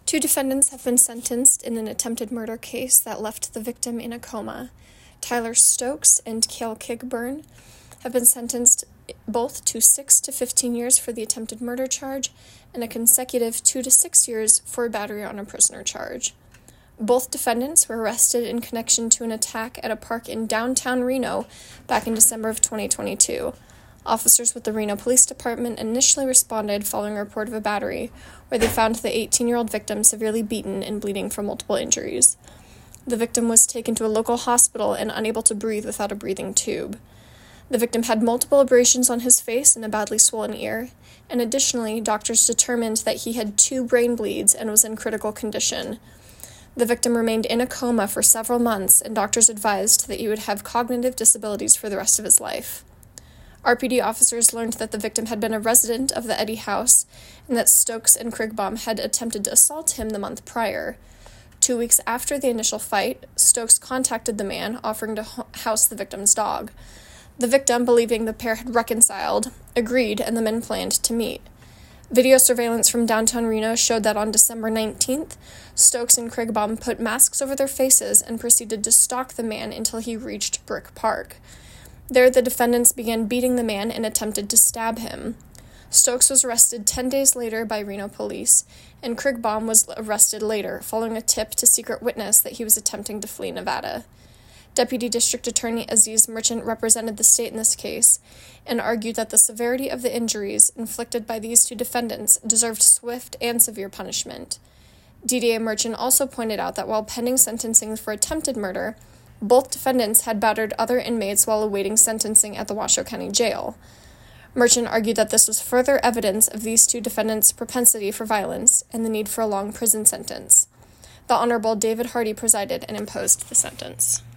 Two defendants have been sentenced in an attempted murder case that left the victim in a coma. Tyler Stokes and Cale Kigburn have been sentenced both to 6 to 15 years for the attempted murder charge and a consecutive 2 to 6 years for battery on a prisoner charge. Both defendants were arrested in connection to an attack at a park in downtown Reno back in December of 2022. Officers with the Reno Police Department initially responded following a report of a battery, where they found the 18-year-old victim severely beaten and bleeding from multiple injuries. The victim was taken to a local hospital and unable to breathe without a breathing tube. The victim had multiple abrasions on his face and a badly swollen ear, and additionally, doctors determined that he had 2 brain bleeds and was in critical condition. The victim remained in a coma for several months, and doctors advised that he would have cognitive disabilities for the rest of his life. RPD officers learned that the victim had been a resident of the Eddy house and that Stokes and Krigbaum had attempted to assault him the month prior. 2 weeks after the initial fight, Stokes contacted the man, offering to house the victim's dog. The victim, believing the pair had reconciled, agreed, and the men planned to meet. Video surveillance from downtown Reno showed that on December 19th, Stokes and Krigbaum put masks over their faces and proceeded to stalk the man until he reached Brick Park. There, the defendants began beating the man and attempted to stab him. Stokes was arrested 10 days later by Reno police, and Krigbaum was arrested later, following a tip to secret witness that he was attempting to flee Nevada. Deputy District Attorney Aziz Merchant represented the state in this case and argued that the severity of the injuries inflicted by these two defendants deserved swift and severe punishment. DDA Merchant also pointed out that while pending sentencing for attempted murder, both defendants had battered other inmates while awaiting sentencing at the Washoe County Jail. Merchant argued that this was further evidence of these two defendants' propensity for violence and the need for a long prison sentence. The Honorable David Hardy presided and imposed the sentence.